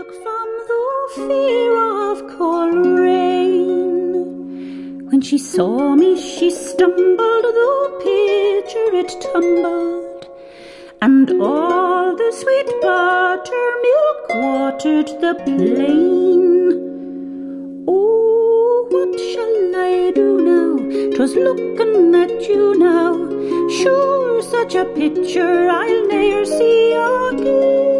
shook from the fear of cold rain. When she saw me, she stumbled, the pitcher it tumbled, and all the sweet buttermilk watered the plain. Oh, what shall I do now? 'Twas looking at you now. Sure, such a picture I'll ne'er see again.